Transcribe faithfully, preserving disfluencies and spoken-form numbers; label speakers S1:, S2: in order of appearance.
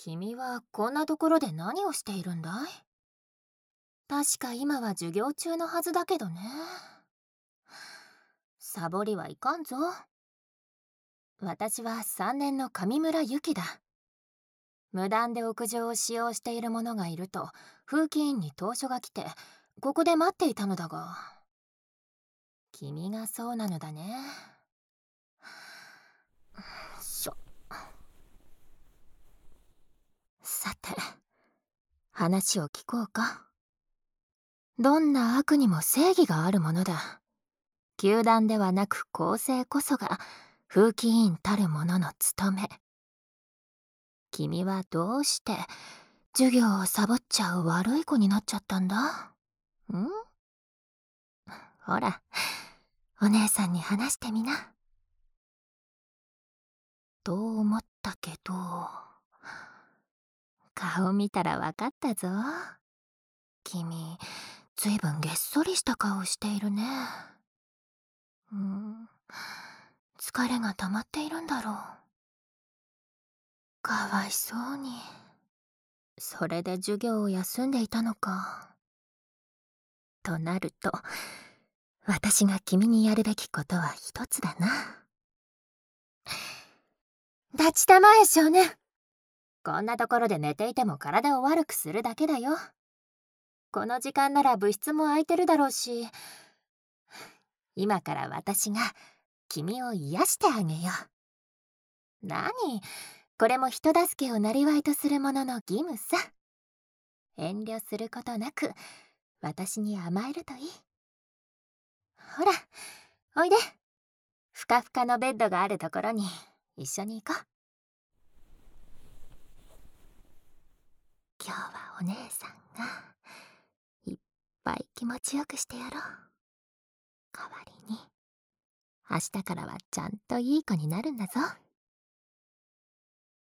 S1: 君はこんなところで何をしているんだい？確か今は授業中のはずだけどね。サボりはいかんぞ。私はさんねんの上村ゆきだ。無断で屋上を使用している者がいると風紀委員に投書が来て、ここで待っていたのだが、君がそうなのだね。しょ。さて、話を聞こうか。どんな悪にも正義があるものだ。糾弾ではなく公正こそが風紀委員たる者の務め。君はどうして授業をサボっちゃう悪い子になっちゃったんだ？ん？ほら、お姉さんに話してみな。と思ったけど、顔見たらわかったぞ。君、ずいぶんげっそりした顔しているね。うん、疲れが溜まっているんだろう。かわいそうに。それで授業を休んでいたのか。となると、私が君にやるべきことは一つだな。立ちたまえ少年。こんなところで寝ていても体を悪くするだけだよ。この時間なら部室も空いてるだろうし、今から私が君を癒してあげよう。何、これも人助けをなりわいとする者の義務さ。遠慮することなく私に甘えるといい。ほら、おいで。ふかふかのベッドがあるところに一緒に行こう。今日はお姉さんがいっぱい気持ちよくしてやろう。代わりに明日からはちゃんといい子になるんだぞ。